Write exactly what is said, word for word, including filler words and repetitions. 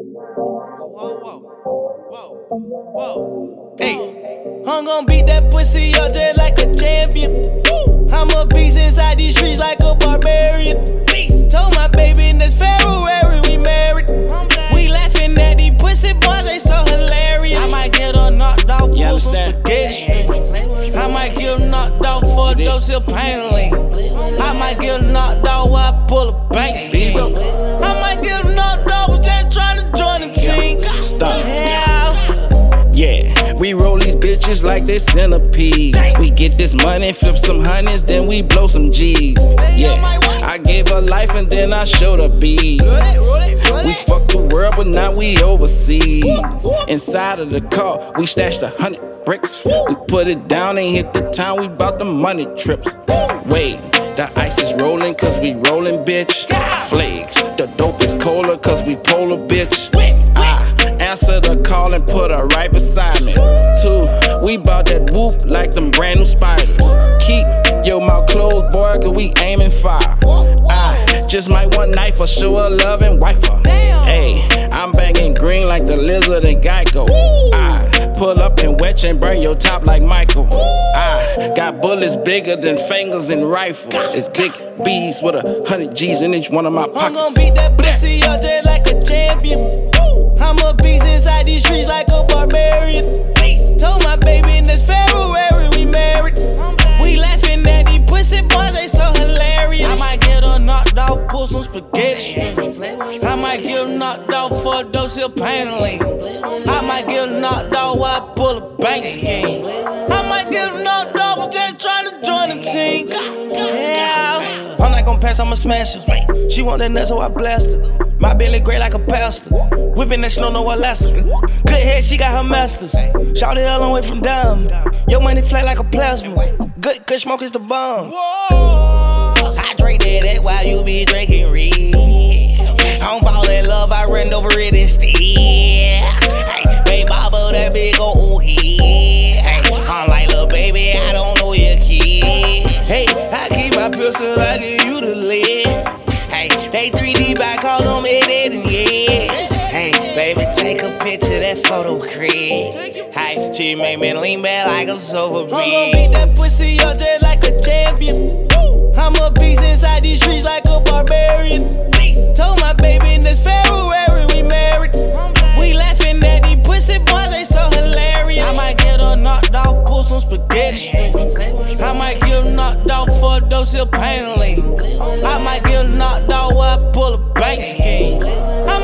Whoa, whoa, whoa, whoa. Hey, I'm gon' beat that pussy up just like a champion. I'm a beast inside these streets like a barbarian. Beast. Told my baby in this February we married. We laughing at these pussy boys, they so hilarious. I might get her knocked off You for some understand? spaghetti. I might get her knocked off for a dose of pain. I might get her knocked off while I pull a bank scheme. I might get her knocked off just trying to join the team. Stop. Yeah. Yeah, we roll these bitches like they centipede. We get this money, flip some honeys, then we blow some G's. Yeah, I gave her life and then I showed her bees. We fucked the world, but now we overseas. Inside of the car, we stashed a hundred bricks. We put it down and hit the town, we bout the money trips. Wait, the ice is rolling cause we rolling, bitch. Flakes, the dope is colder cause we polar, bitch. I answer the call and put her right beside me. Two, we bout that whoop like them brand new spiders. Keep your mouth closed, boy, cause we aiming fire. I just might want knife for show her love and wife her. Hey, I'm banging green like the lizard and Geico. I pull up and wet and burn your top like Michael. I got bullets bigger than fingers and rifles. It's big B's with a hundred G's in each one of my pockets. I'm gon' beat that pussy up just like a champion. I'm a beast inside these streets like a barbarian. Told my baby in this February we married. We laughing at these pussy boys, they so hilarious. I might get her knocked off, pull some spaghetti. I might get her knocked off for a dose of pain. I might get her knocked off while I pull a bank scheme. I might get her knocked off just trying to join the team. Yeah. I'm not gon' pass, I'ma smash her. She want that nut, so I blast her. My belly gray like a pastor. Whipping that snow, no Alaska. Good head, she got her masters. Shout the hell on way from down. Your money flat like a plasma. Good, good smoke is the bomb. I drink that, that while you be drinking red. I don't fall in love, I run over it instead. Hey, baby, bobble that big ol' head. Hey, I'm like, little baby, I don't know your kid. Hey, I keep my pistol, I give you the lead. Hey, they three D by call them Ed and yeah. Hey, baby, take a picture, that photo crib. Hey, she made me lean back like a sofa breeze. I'm gon' beat that pussy up just like a champion. I'm a beast inside these streets like a barbarian. Told my baby in this February we married. We laughing at these pussy boys, they so hilarious. I might get her knocked off, pull some spaghetti. I might get her knocked off for a dose of pain. I might get her knocked off while I pull a bank scheme. I